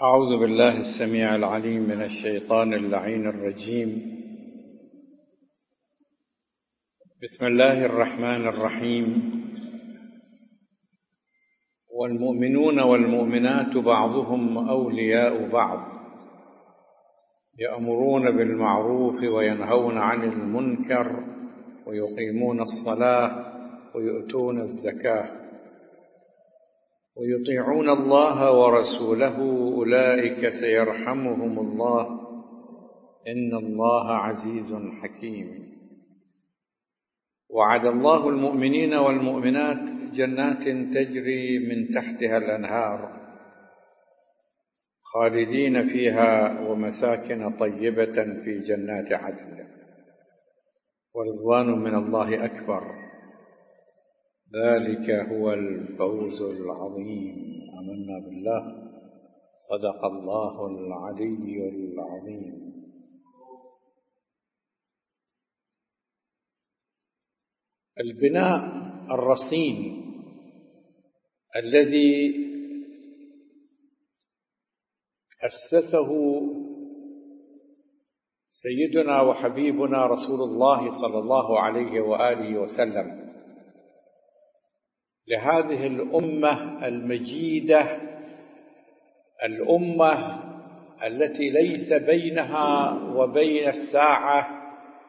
أعوذ بالله السميع العليم من الشيطان اللعين الرجيم. بسم الله الرحمن الرحيم. والمؤمنون والمؤمنات بعضهم أولياء بعض يأمرون بالمعروف وينهون عن المنكر ويقيمون الصلاة ويؤتون الزكاة ويطيعون الله ورسوله أولئك سيرحمهم الله إن الله عزيز حكيم. وعد الله المؤمنين والمؤمنات جنات تجري من تحتها الأنهار خالدين فيها ومساكن طيبة في جنات عدن ورضوان من الله أكبر ذلك هو الفوز العظيم. آمنا بالله صدق الله العلي العظيم. البناء الرصين الذي أسسه سيدنا وحبيبنا رسول الله صلى الله عليه وآله وسلم لهذه الأمة المجيدة، الأمة التي ليس بينها وبين الساعة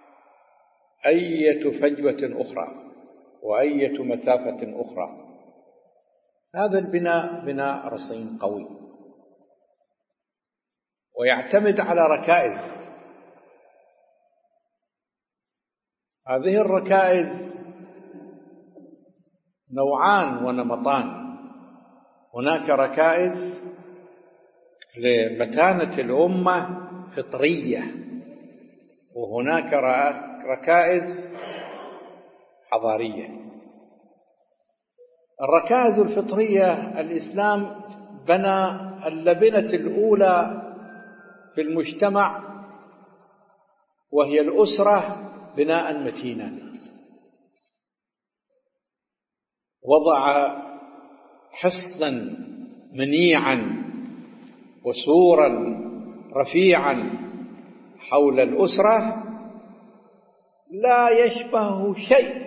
أية فجوة أخرى وأية مسافة أخرى. هذا البناء بناء رصين قوي ويعتمد على ركائز. هذه الركائز نوعان ونمطان. هناك ركائز لمتانة الأمة فطرية، وهناك ركائز حضارية. الركائز الفطرية الإسلام بنى اللبنة الأولى في المجتمع وهي الأسرة بناء متينا، وضع حصنا منيعا وسورا رفيعا حول الأسرة لا يشبهه شيء.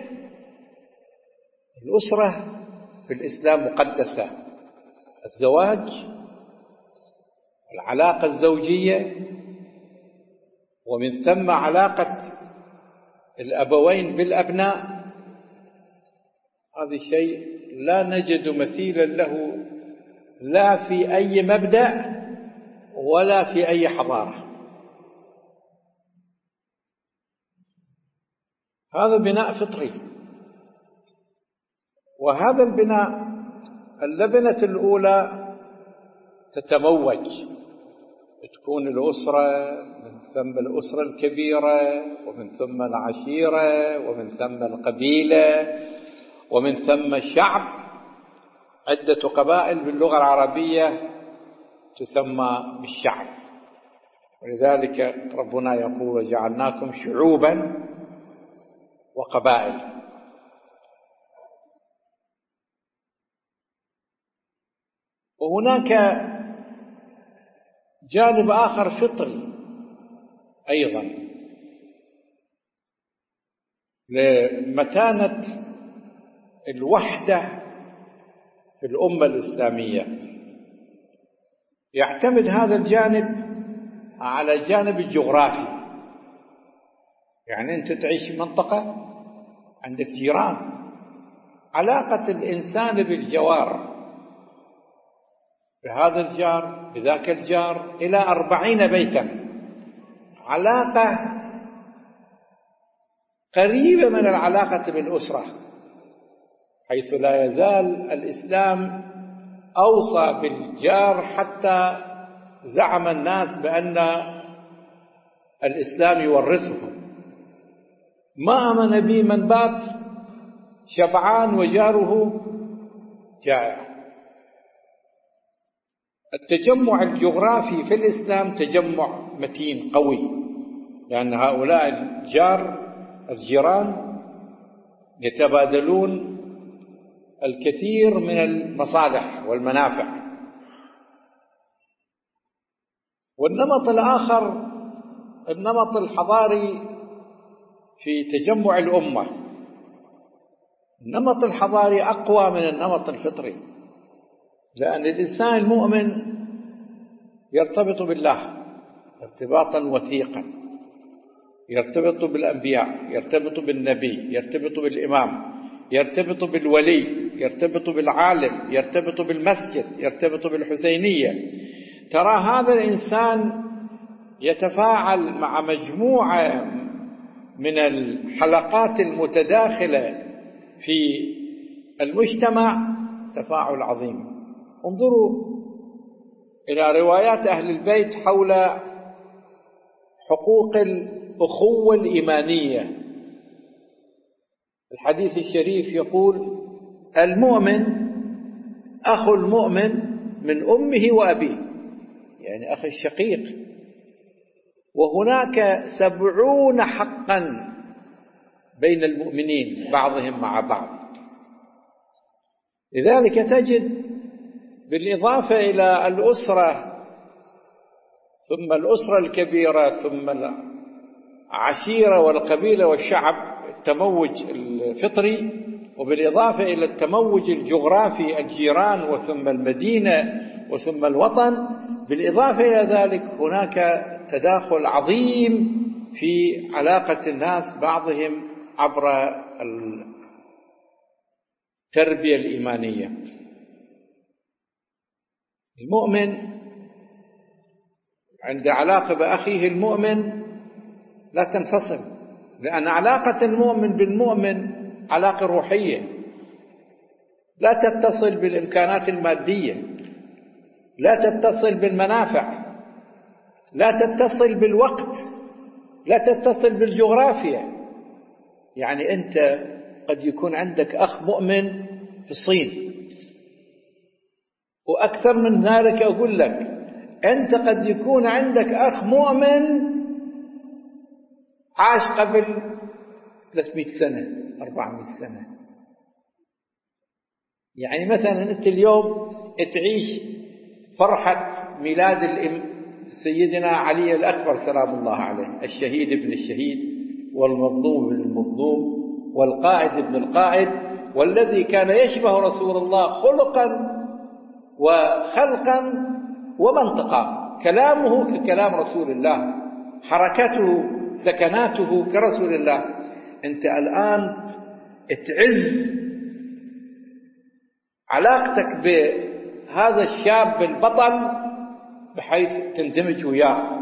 الأسرة في الإسلام مقدسة، الزواج، العلاقة الزوجية، ومن ثم علاقة الأبوين بالأبناء. هذا شيء لا نجد مثيلا له لا في أي مبدأ ولا في أي حضارة. هذا بناء فطري. وهذا البناء اللبنة الأولى تتموج، تكون الأسرة، من ثم الأسرة الكبيرة، ومن ثم العشيرة، ومن ثم القبيلة، ومن ثم الشعب. عدة قبائل باللغة العربية تسمى بالشعب، ولذلك ربنا يقول وجعلناكم شعوبا وقبائل. وهناك جانب آخر فطري أيضا لمتانة الوحدة في الأمة الإسلامية. يعتمد هذا الجانب على الجانب الجغرافي. يعني أنت تعيش في منطقة عندك جيران، علاقة الإنسان بالجوار، بهذا الجار بذاك الجار إلى 40 بيتا، علاقة قريبة من العلاقة بالأسرة، حيث لا يزال الإسلام أوصى بالجار حتى زعم الناس بأن الإسلام يورثهم. ما آمن بي من بات شبعان وجاره جائع. التجمع الجغرافي في الإسلام تجمع متين قوي، لأن هؤلاء الجيران يتبادلون الكثير من المصالح والمنافع. والنمط الآخر النمط الحضاري في تجمع الأمة. النمط الحضاري أقوى من النمط الفطري، لأن الإنسان المؤمن يرتبط بالله ارتباطا وثيقا، يرتبط بالأنبياء، يرتبط بالنبي، يرتبط بالإمام، يرتبط بالولي، يرتبط بالعالم، يرتبط بالمسجد، يرتبط بالحسينية. ترى هذا الإنسان يتفاعل مع مجموعة من الحلقات المتداخلة في المجتمع تفاعل عظيم. انظروا إلى روايات أهل البيت حول حقوق الأخوة الإيمانية. الحديث الشريف يقول: المؤمن أخو المؤمن من أمه وأبيه، يعني أخي الشقيق، وهناك 70 حقا بين المؤمنين بعضهم مع بعض. لذلك تجد بالإضافة إلى الأسرة ثم الأسرة الكبيرة ثم العشيرة والقبيلة والشعب التموج الفطري، وبالإضافة إلى التموج الجغرافي الجيران وثم المدينة وثم الوطن، بالإضافة إلى ذلك هناك تداخل عظيم في علاقة الناس بعضهم عبر التربية الإيمانية. المؤمن عند علاقة بأخيه المؤمن لا تنفصل، لأن علاقة المؤمن بالمؤمن علاقة روحية لا تتصل بالإمكانات المادية، لا تتصل بالمنافع، لا تتصل بالوقت، لا تتصل بالجغرافيا. يعني أنت قد يكون عندك أخ مؤمن في الصين، وأكثر من ذلك أقول لك أنت قد يكون عندك أخ مؤمن عاش قبل 300 سنة 400 سنة. يعني مثلا أنت اليوم تعيش فرحة ميلاد سيدنا علي الأكبر سلام الله عليه، الشهيد ابن الشهيد والمظلوم ابن المظلوم والقائد ابن القائد، والذي كان يشبه رسول الله خلقا وخلقا ومنطقا، كلامه ككلام رسول الله، حركته سكناته كرسول الله. أنت الآن تعز علاقتك بهذا الشاب البطل بحيث تندمج وياه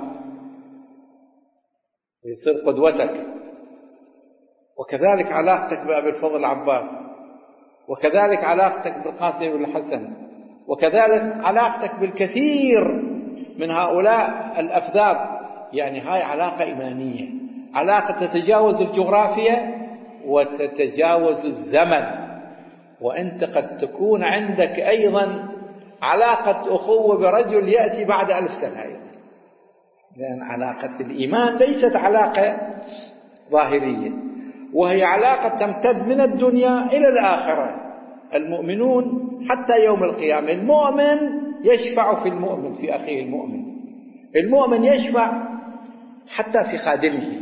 ويصير قدوتك، وكذلك علاقتك بأبي الفضل العباس، وكذلك علاقتك بالقاسم بن الحسن، وكذلك علاقتك بالكثير من هؤلاء الأفذاذ. يعني هاي علاقة إيمانية، علاقة تتجاوز الجغرافيا وتتجاوز الزمن. وأنت قد تكون عندك أيضا علاقة أخوة برجل يأتي بعد 1000 سنة أيضا، لأن علاقة الإيمان ليست علاقة ظاهرية، وهي علاقة تمتد من الدنيا إلى الآخرة. المؤمنون حتى يوم القيامة، المؤمن يشفع في المؤمن في أخيه المؤمن، المؤمن يشفع حتى في خادمه.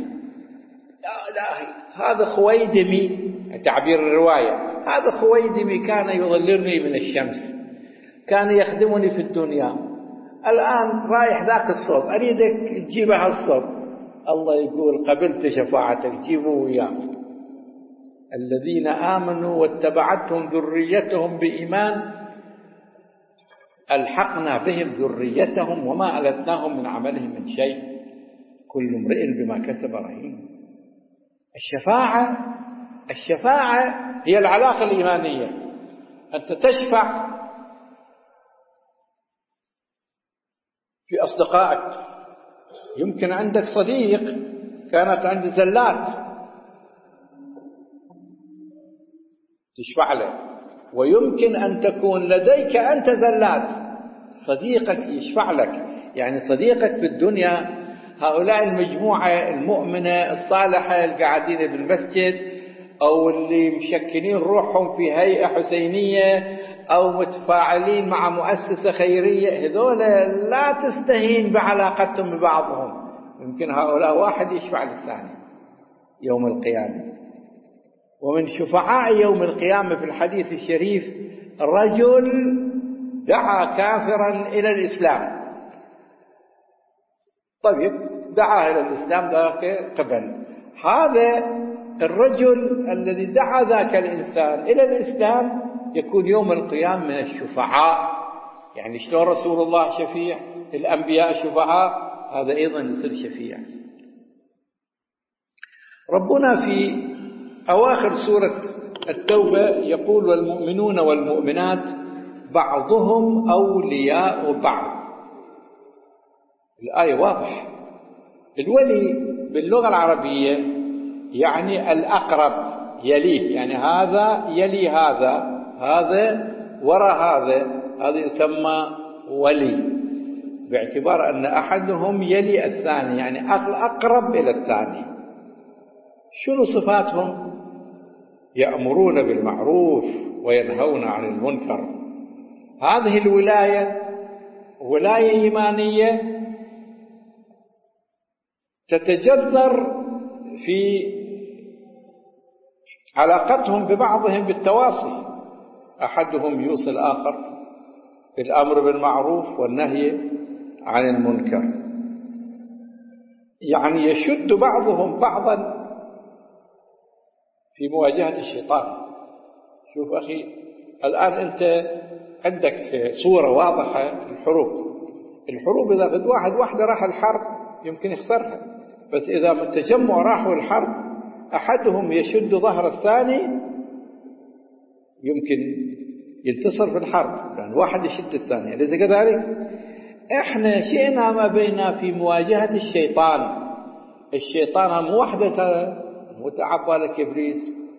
لا هذا خويدمي، تعبير الرواية، هذا خويدمي كان يظللني من الشمس، كان يخدمني في الدنيا، الآن رايح ذاك الصوب، أريدك تجيبها الصوب. الله يقول قبلت شفاعتك، جيبوا وياه. الذين آمنوا واتبعتهم ذريتهم بإيمان ألحقنا بهم ذريتهم وما ألتناهم من عملهم من شيء كل امرئ بما كسب رهين. الشفاعة هي العلاقة الإيمانية. أنت تشفع في أصدقائك. يمكن عندك صديق كانت عنده زلات تشفع له، ويمكن أن تكون لديك أنت زلات صديقك يشفع لك. يعني صديقك في الدنيا هؤلاء المجموعة المؤمنة الصالحة القاعدين بالمسجد، أو اللي مشكلين روحهم في هيئة حسينية، أو متفاعلين مع مؤسسة خيرية، هذول لا تستهين بعلاقتهم ببعضهم. يمكن هؤلاء واحد يشفع للثاني يوم القيامة. ومن شفعاء يوم القيامة في الحديث الشريف رجل دعا كافرا إلى الإسلام. طيب دعا إلى الإسلام ذاك قبل، هذا الرجل الذي دعا ذاك الإنسان إلى الإسلام يكون يوم القيامة من الشفعاء. يعني شلون رسول الله شفيع، الأنبياء شفعاء، هذا أيضا يصير شفيع. ربنا في أواخر سورة التوبة يقول والمؤمنون والمؤمنات بعضهم أولياء بعض. الآية واضح. الولي باللغة العربية يعني الأقرب، يليه، يعني هذا يلي هذا، هذا وراء هذا يسمى ولي، باعتبار أن أحدهم يلي الثاني، يعني أقرب إلى الثاني. شنو صفاتهم؟ يأمرون بالمعروف وينهون عن المنكر. هذه الولاية ولاية إيمانية تتجذر في علاقتهم ببعضهم بالتواصي، أحدهم يوصي الآخر بالأمر بالمعروف والنهي عن المنكر، يعني يشد بعضهم بعضا في مواجهة الشيطان. شوف أخي، الآن أنت عندك صورة واضحة الحروب إذا قد واحدة راح الحرب يمكن يخسرها، بس إذا من التجمع راحوا الحرب أحدهم يشد ظهر الثاني يمكن ينتصر في الحرب، لأن واحد يشد الثاني. أليس كذلك؟ إحنا شئنا ما بينا في مواجهة الشيطان. الشيطان هم وحدة متعبالة إبليس.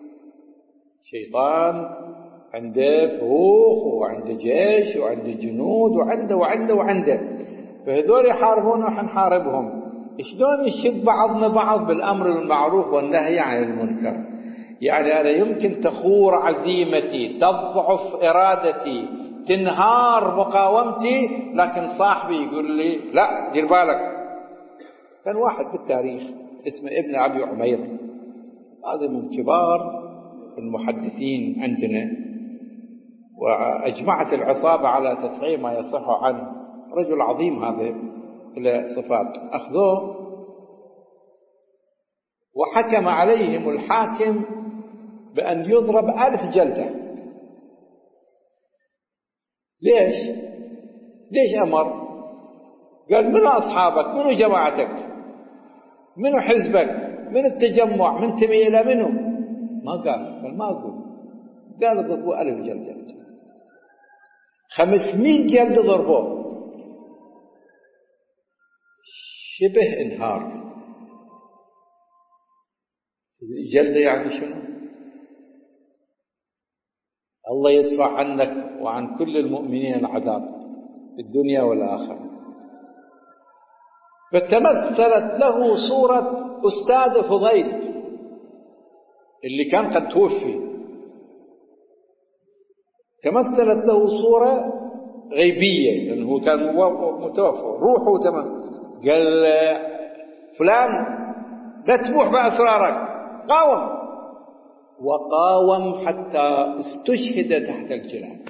شيطان عنده فروخ وعنده جيش وعنده جنود وعنده فهذول يحاربون وحنحاربهم. شلون يشد بعضنا بعض بالأمر بالمعروف والنهي عن المنكر؟ يعني أنا يمكن تخور عزيمتي، تضعف إرادتي، تنهار مقاومتي، لكن صاحبي يقول لي لا دير بالك. كان واحد بالتاريخ اسمه ابن أبي عمير، هذا من كبار المحدثين عندنا، وأجمعت العصابة على تصحيح ما يصح عنه. رجل عظيم هذا إلى صفات. أخذوه وحكم عليهم الحاكم بأن يضرب 1000 جلدة. ليش أمر؟ قال منو أصحابك، منو جماعتك، منو حزبك، من التجمع، من تميل إلى منو؟ ما قال ما أقول. قال ضربوا 1000 جلدة. 500 جلدة ضربوه، شبه انهار. جلدة يعني شنو؟ الله يدفع عنك وعن كل المؤمنين العذاب في الدنيا والآخرة. فتمثلت له صورة أستاذ فضيل اللي كان قد توفي، تمثلت له صورة غيبية لأنه كان متوفى روحه تمام. قال فلان لا تبوح بأسرارك، قاوم. وقاوم حتى استشهد تحت الجلاد.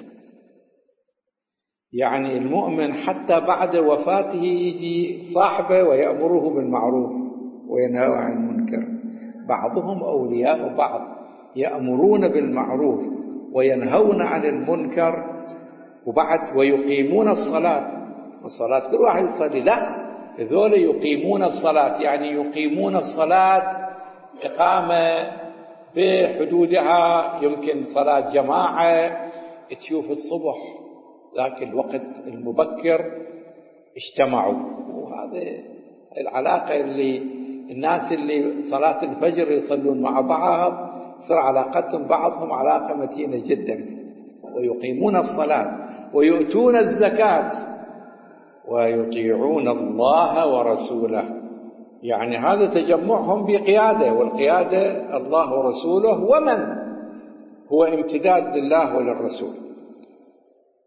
يعني المؤمن حتى بعد وفاته يجي صاحبه ويأمره بالمعروف وينهى عن المنكر. بعضهم أولياء بعض، يأمرون بالمعروف وينهون عن المنكر، وبعد ويقيمون الصلاة. الصلاة كل واحد يصلي، لا، هذول يقيمون الصلاة، يعني يقيمون الصلاة إقامة بحدودها. يمكن صلاة جماعة، تشوف الصبح ذاك الوقت المبكر اجتمعوا، وهذا العلاقة اللي الناس اللي صلاة الفجر يصلون مع بعض صار علاقتهم بعضهم علاقة متينة جدا. ويقيمون الصلاة ويؤتون الزكاة ويطيعون الله ورسوله. يعني هذا تجمعهم بقيادة، والقيادة الله ورسوله، ومن هو امتداد لله وللرسول.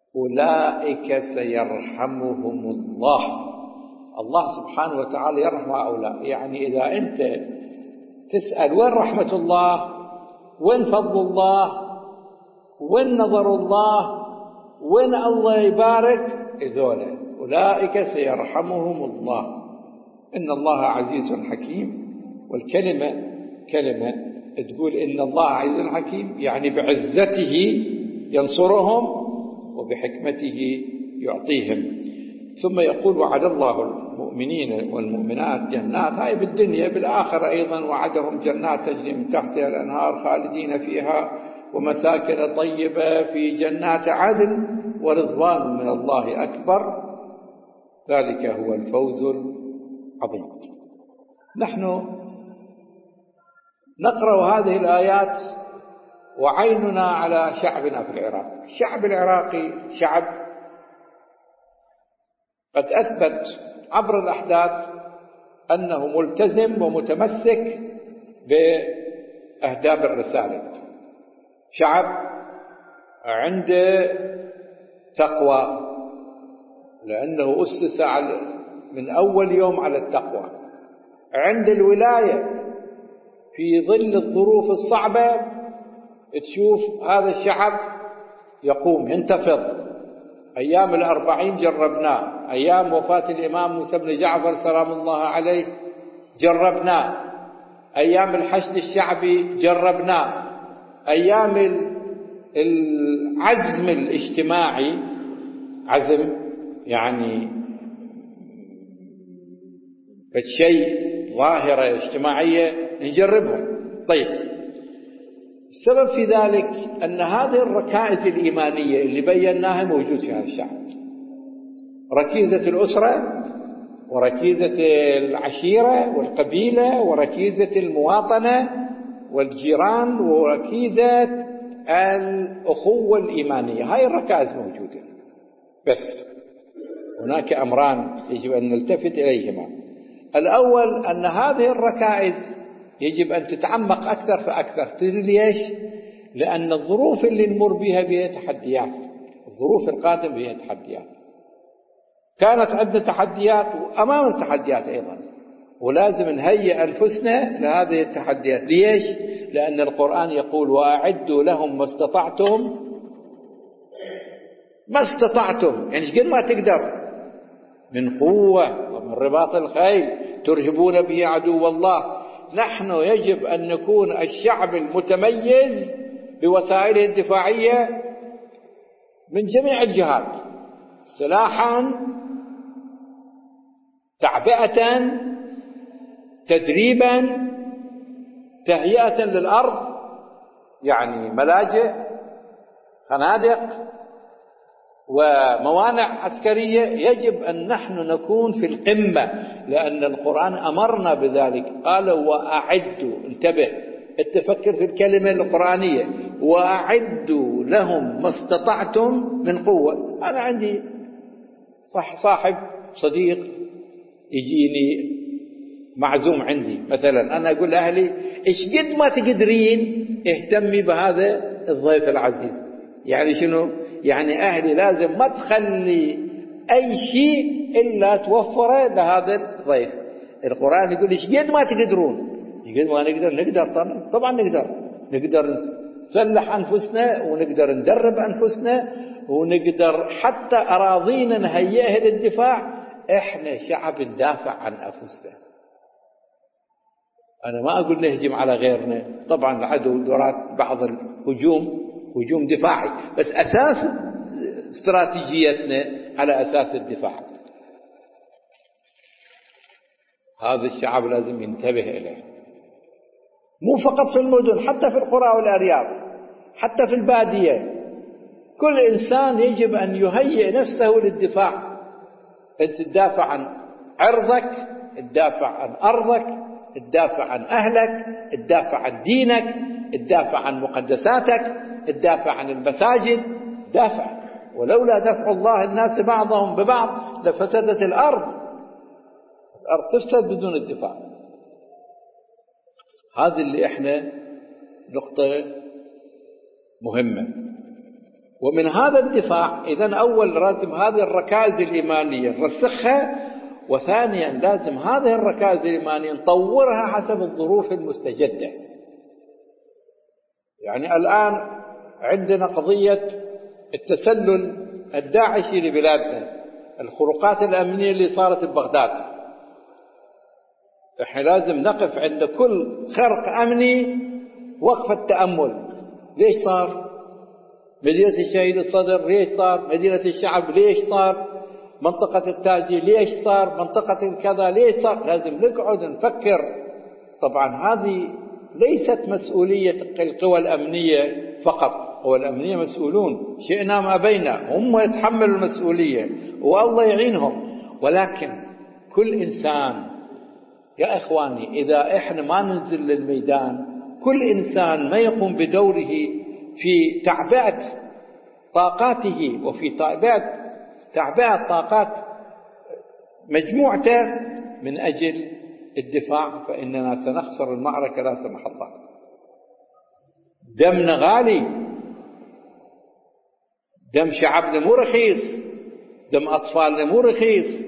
أولئك سيرحمهم الله. الله سبحانه وتعالى يرحم هؤلاء. يعني إذا أنت تسأل وين رحمة الله، وين فضل الله، وين نظر الله، وين الله يبارك، إذولا أولئك سيرحمهم الله. إن الله عزيز حكيم. والكلمة كلمة تقول إن الله عزيز حكيم، يعني بعزته ينصرهم وبحكمته يعطيهم. ثم يقول وعد الله المؤمنين والمؤمنات جنات، هاي بالدنيا، بالآخرة أيضا وعدهم جنات تجري من تحتها الأنهار خالدين فيها ومساكن طيبة في جنات عدن ورضوان من الله أكبر، ذلك هو الفوز العظيم. نحن نقرأ هذه الآيات وعيننا على شعبنا في العراق. الشعب العراقي شعب قد أثبت عبر الأحداث أنه ملتزم ومتمسك بأهداف الرسالة. شعب عنده تقوى، لأنه أسس من أول يوم على التقوى. عند الولاية في ظل الظروف الصعبة تشوف هذا الشعب يقوم ينتفض. أيام ال40 جربناه، أيام وفاة الإمام موسى بن جعفر سلام الله عليه جربناه، أيام الحشد الشعبي جربناه، أيام العزم الاجتماعي، عزم يعني فالشيء ظاهرة اجتماعية نجربهم. طيب، السبب في ذلك أن هذه الركائز الإيمانية اللي بيناها موجود في هذا الشعب. ركيزة الأسرة، وركيزة العشيرة والقبيلة، وركيزة المواطنة والجيران، وركيزة الأخوة الإيمانية. هاي الركائز موجودة، بس هناك أمران يجب أن نلتفت إليهما. الأول أن هذه الركائز يجب أن تتعمق أكثر فأكثر. تدري ليش؟ لأن الظروف اللي نمر بها بها تحديات، الظروف القادمة بها تحديات. كانت عندنا تحديات وأمام التحديات أيضا، ولازم نهيئ أنفسنا لهذه التحديات. ليش؟ لأن القرآن يقول وأعدوا لهم ما استطعتم، ما استطعتم يعني قد ما تقدر، من قوة ومن رباط الخيل ترهبون به عدو الله. نحن يجب أن نكون الشعب المتميز بوسائله الدفاعية من جميع الجهات، سلاحا، تعبئة، تدريبا، تهيئة للأرض، يعني ملاجئ، خنادق وموانع عسكرية. يجب أن نحن نكون في القمة، لأن القرآن أمرنا بذلك. قال وأعدوا، انتبه، تفكر في الكلمة القرآنية، وأعدوا لهم ما استطعتم من قوة. أنا عندي صاحب صديق يجيني معزوم عندي مثلا، أنا أقول لأهلي إيش قد ما تقدرين اهتمي بهذا الضيف العزيز. يعني شنو؟ يعني أهلي لازم ما تخلي أي شيء إلا توفره لهذا الضيف. القرآن يقول إيش قد ما تقدرون، قد ما نقدر طبعا نقدر نسلح أنفسنا، ونقدر ندرب أنفسنا، ونقدر حتى أراضينا نهيئها للدفاع. إحنا شعب ندافع عن أنفسنا. أنا ما أقول نهجم على غيرنا، طبعا العدو دورات بعض الهجوم هجوم دفاعي، بس أساس استراتيجيتنا على أساس الدفاع. هذا الشعب لازم ينتبه إليه، مو فقط في المدن، حتى في القرى والأرياف، حتى في البادية. كل إنسان يجب أن يهيئ نفسه للدفاع. أنت تدافع عن عرضك، تدافع عن أرضك، تدافع عن أهلك، تدافع عن دينك، تدافع عن مقدساتك، تدافع عن المساجد، دافع. ولولا دفع الله الناس بعضهم ببعض لفسدت الأرض تفسد بدون الدفاع. هذه اللي احنا نقطة مهمة. ومن هذا الدفاع إذن أول لازم هذه الركائز الإيمانية نرسخها، وثانيا لازم هذه الركائز الإيمانية نطورها حسب الظروف المستجدة. يعني الآن عندنا قضية التسلل الداعشي لبلادنا، الخروقات الأمنية اللي صارت ببغداد. احنا لازم نقف عند كل خرق أمني وقفة تأمل. ليش صار؟ مدينة الشهيد الصدر ليش صار؟ مدينة الشعب ليش صار؟ منطقة التاجي ليش صار؟ منطقة الكذا ليش صار؟ لازم نقعد نفكر. طبعا هذه ليست مسؤولية القوى الأمنية فقط، القوى الأمنية مسؤولون شئنا ما أبينا، هم يتحملوا المسؤولية والله يعينهم، ولكن كل إنسان يا إخواني إذا إحنا ما ننزل للميدان، كل إنسان ما يقوم بدوره في تعبئة طاقاته وفي تعبئة طاقات مجموعته من أجل الدفاع، فإننا سنخسر المعركة لا سمح الله. دمنا غالي، دم شعبنا مو رخيص، دم أطفالنا مو رخيص،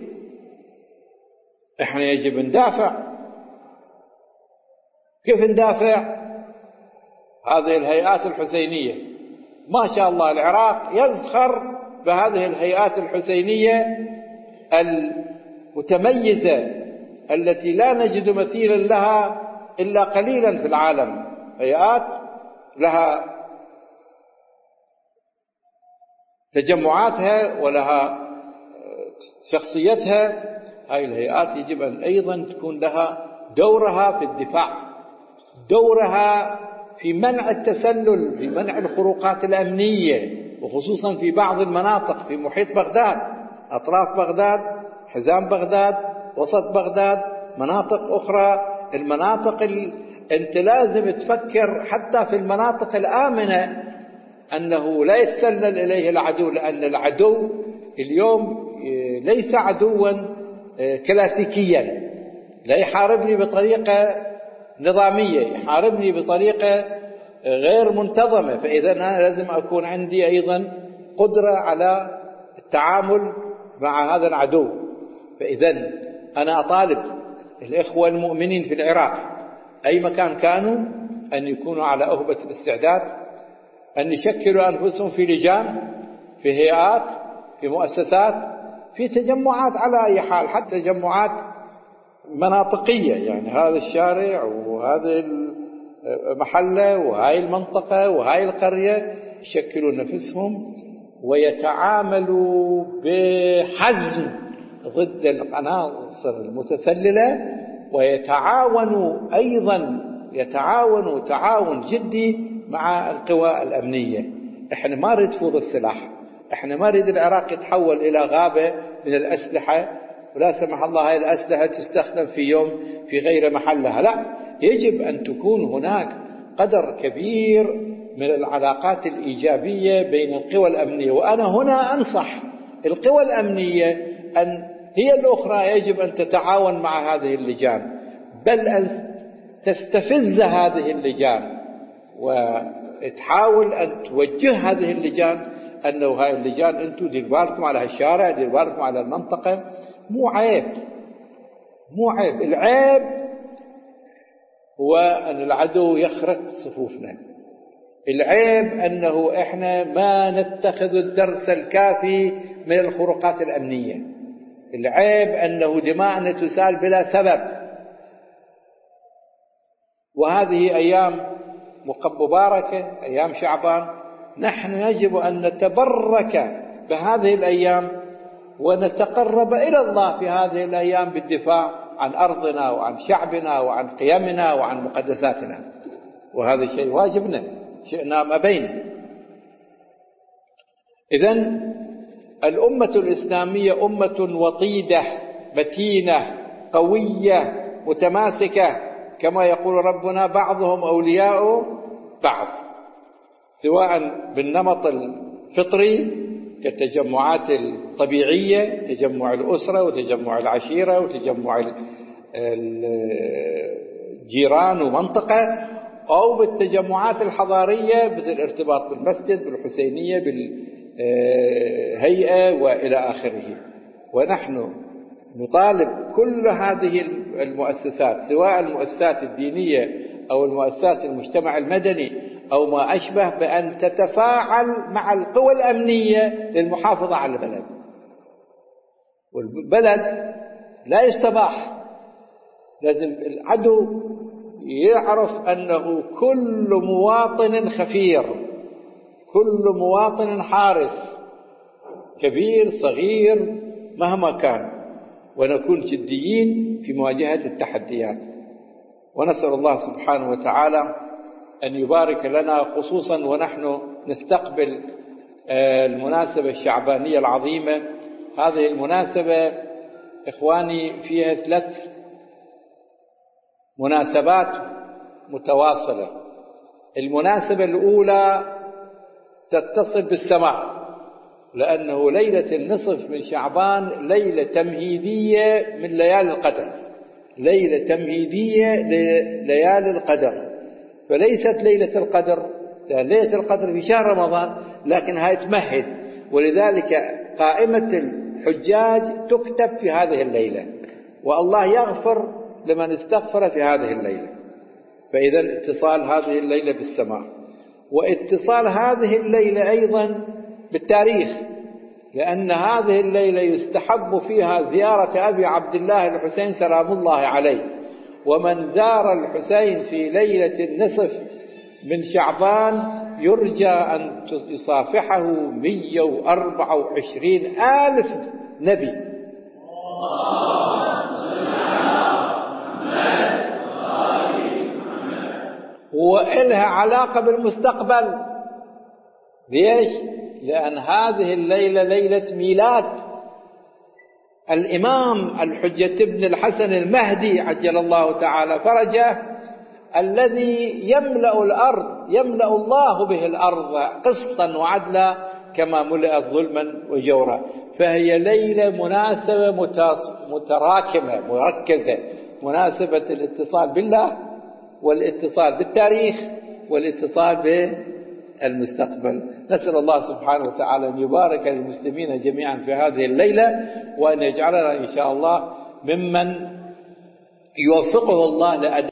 إحنا يجب ندافع. كيف ندافع؟ هذه الهيئات الحسينية ما شاء الله العراق يزخر بهذه الهيئات الحسينية المتميزة التي لا نجد مثيلا لها إلا قليلا في العالم. هيئات لها تجمعاتها ولها شخصيتها. هاي الهيئات يجب أن أيضا تكون لها دورها في الدفاع، دورها في منع التسلل، في منع الخروقات الأمنية، وخصوصا في بعض المناطق في محيط بغداد، أطراف بغداد، حزام بغداد، وسط بغداد، مناطق أخرى. المناطق أنت لازم تفكر حتى في المناطق الآمنة أنه لا يتسلل إليه العدو، لأن العدو اليوم ليس عدوا كلاسيكيا، لا يحاربني بطريقة نظامية، يحاربني بطريقة غير منتظمة. فإذا أنا لازم أكون عندي أيضا قدرة على التعامل مع هذا العدو. فإذا أنا أطالب الإخوة المؤمنين في العراق أي مكان كانوا أن يكونوا على أهبة الاستعداد، أن يشكلوا أنفسهم في لجان، في هيئات، في مؤسسات، في تجمعات على أي حال، حتى تجمعات مناطقية، يعني هذا الشارع وهذه المحلة وهاي المنطقة وهاي القرية، يشكلوا نفسهم ويتعاملوا بحزم ضد العناصر المتسللة، ويتعاونوا أيضا تعاون جدي مع القوى الأمنية. احنا ما نريد فوضى السلاح، احنا ما نريد العراق يتحول إلى غابة من الأسلحة، ولا سمح الله هاي الأسلحة تستخدم في يوم في غير محلها. لا، يجب أن تكون هناك قدر كبير من العلاقات الإيجابية بين القوى الأمنية. وأنا هنا أنصح القوى الأمنية أن هي الأخرى يجب أن تتعاون مع هذه اللجان، بل أن تستفز هذه اللجان وتحاول أن توجه هذه اللجان أنه هاي اللجان أنتم دير بالكم على هالشارع، دير بالكم على المنطقة. مو عيب، العيب هو أن العدو يخرق صفوفنا، العيب أنه إحنا ما نتخذ الدرس الكافي من الخروقات الأمنية، العيب أنه دماءنا تسال بلا سبب. وهذه أيام مباركة، أيام شعبان، نحن يجب أن نتبرك بهذه الأيام ونتقرب إلى الله في هذه الأيام بالدفاع عن أرضنا وعن شعبنا وعن قيمنا وعن مقدساتنا، وهذا شيء واجبنا شئنا أم أبينا. إذن الأمة الإسلامية أمة وطيدة متينة قوية متماسكة، كما يقول ربنا بعضهم أولياء بعض، سواء بالنمط الفطري كالتجمعات الطبيعية، تجمع الأسرة وتجمع العشيرة وتجمع الجيران ومنطقة، أو بالتجمعات الحضارية مثل الارتباط بالمسجد، بالحسينية، بالهيئة وإلى آخره. ونحن نطالب كل هذه المؤسسات، سواء المؤسسات الدينية أو المؤسسات المجتمع المدني أو ما أشبه، بأن تتفاعل مع القوى الأمنية للمحافظة على البلد. والبلد لا يستباح، لازم العدو يعرف أنه كل مواطن خفير، كل مواطن حارس، كبير صغير مهما كان، ونكون جديين في مواجهة التحديات. ونسأل الله سبحانه وتعالى أن يبارك لنا، خصوصا ونحن نستقبل المناسبة الشعبانية العظيمة. هذه المناسبة إخواني فيها 3 مناسبات متواصلة. المناسبة الأولى تتصل بالسماء، لأنه ليلة النصف من شعبان ليلة تمهيدية من ليالي القدر، ليلة تمهيدية لليالي القدر، فليست ليلة القدر، ليلة القدر في شهر رمضان، لكن هاي تمهد. ولذلك قائمة الحجاج تكتب في هذه الليلة، والله يغفر لمن استغفر في هذه الليلة. فإذا اتصال هذه الليلة بالسماء، واتصال هذه الليلة أيضا بالتاريخ، لأن هذه الليلة يستحب فيها زيارة أبي عبد الله الحسين سلام الله عليه. ومن زار الحسين في ليلة النصف من شعبان يرجى أن يصافحه 124,000 نبي. وإلها علاقة بالمستقبل. ليش؟ لأن هذه الليلة ليلة ميلاد الإمام الحجة بن الحسن المهدي عجل الله تعالى فرجه، الذي يملأ الأرض، يملأ الله به الأرض قسطا وعدلا كما ملئت ظلما وجورا. فهي ليلة مناسبة متراكمة مركزة، مناسبة الاتصال بالله والاتصال بالتاريخ والاتصال بالمستقبل. نسأل الله سبحانه وتعالى أن يبارك للمسلمين جميعا في هذه الليلة، وأن يجعلنا إن شاء الله ممن يوفقه الله لأداء